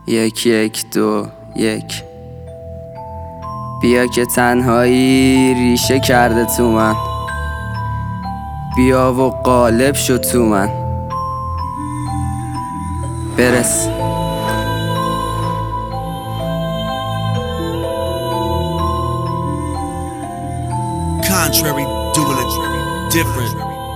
1 1 2 1. بیا که تنهایی ریشه کرده تو من، بیا و غالب شد تو من. برس Contrary, doing it different.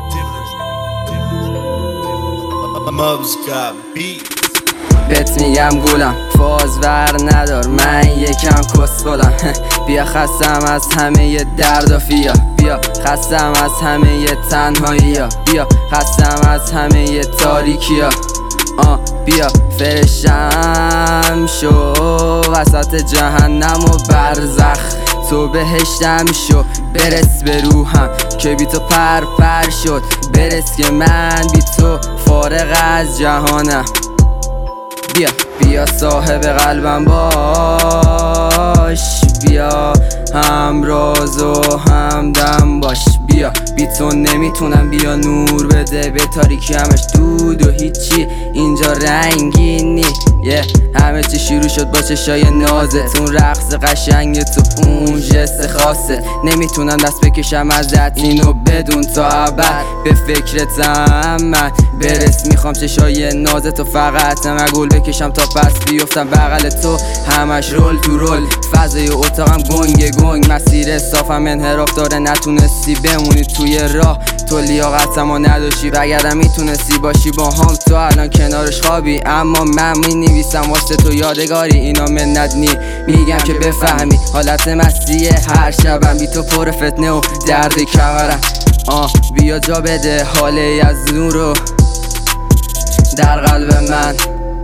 Mubs got beat. بهت میگم گولم فاز ور ندار، من یکم کسخلم. بیا خستم از همه درد و فیا، بیا خستم از همه تنهایی ها، بیا خستم از همه تاریکی ها. بیا فرشم شو وسط جهنم و برزخ، تو بهشتم شو برس به روحم که بی تو پر شد. برس که من بی تو فارغ از جهانم. بیا صاحب قلبم باش، بیا همراز و همدم باش. بیا بی تو نمیتونم، بیا نور بده به تاریکی، همش دود و هیچی اینجا رنگینی. همه چی شروع شد با چشای نازت، اون رقص قشنگ تو اون جست خاصه. نمیتونم دست بکشم ازت اینو بدون تا ابد به فکرتم من. برس میخوام چشای نازت و فقط مگول بکشم تا پس بیفتم بغل تو، همش رول تو رول. فضای اتاقم گنگ مسیر صافم انحراف داره، نتونستی بمونی توی راه، تو لیاقتمو نداشتی وگرنه میتونستی باشی با هم. تو الان کنارش خوابی اما من مینویسم واسه تو یادگاری. اینا منت نی میگم که بفهمی، حالت مستیه هر شبم بی تو پر فتنه و درد کمرم. بیا جا بده حاله از نورو در قلب من.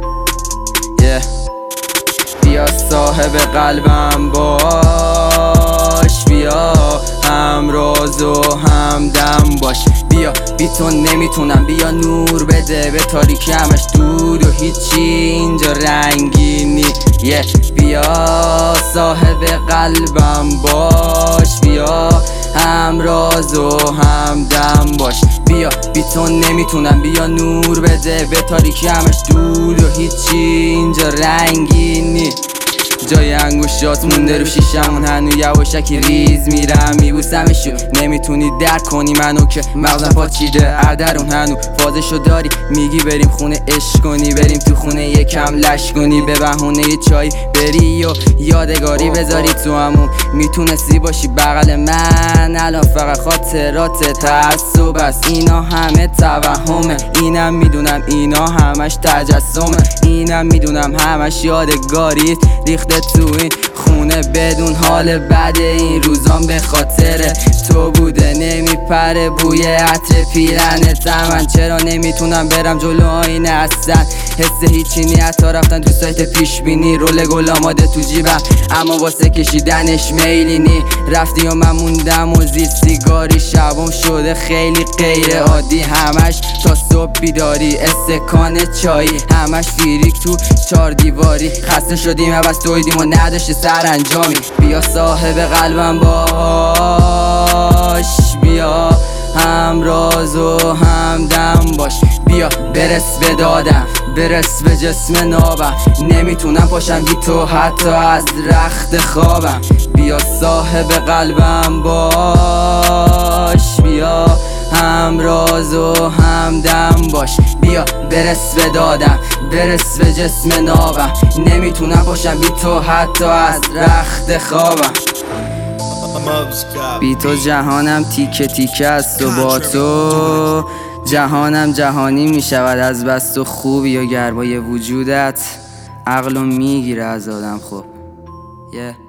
بیا صاحب قلبم باش، بیا همراز و همدم باش. بیا بی تو نمیتونم، بیا نور بده به تاریکی، همش دود و هیچی اینجا رنگینی. بیا صاحب قلبم باش، بیا همراز و همدم باش. بیا بی تو نمیتونم، بیا نور بده به تاریکی، همش دود و هیچی اینجا رنگینی. جای انگوشات مونده رو شیشمون، هنو یواشکی ریز میرم میبوسمشون. نمیتونی درک کنی منو که مغزم پاچیده اردرون، هنو فازشو داری میگی بریم خونه عشق کنی، بریم تو خونه یکم لش کنی، به بهونه چای بری و یادگاری بذاری تو همون. میتونستی باشی بغل من، الان فقط خاطرات تعصب است. اینا همه توهمه، اینم میدونم اینا همش تجسمه، اینم میدونم همش یادگاریت ریخته تو این خونه بدون حال بده. این روزام به خاطر تو بوده، نمیپره بوی عطر پیرنت. من چرا نمیتونم برم جلو آینه هستن، حس هیچی نی حتی رفتن تو سایت پیش بینی. رول گل آماده تو جیبم اما واسه کشیدنش میلی نی. رفتی و من موندم و زیر سیگاری، شبم شده خیلی غیر عادی. همش تا صبح بیداری، استکان چایی، همش فیریک تو 4 دیواری. خسته شدیم و بس دویدیم و نداشتی سرانجامی. بیا صاحب قلبم باش، بیا همراز و همدم باش. بیا برس به دادم، برس به جسم نابم. نمیتونم پاشم بی تو حتی از رخت خوابم. بیا صاحب قلبم باش، بیا همراز و همدم باش. بیا برس به دادم، برس به جسم نابم. نمیتونم پاشم بی تو حتی از رخت خوابم. بی تو جهانم تیکه تیکه است و با تو جهانم جهانی میشود از بس تو خوبی و گرمای وجودت عقلو میگیره از آدم. خب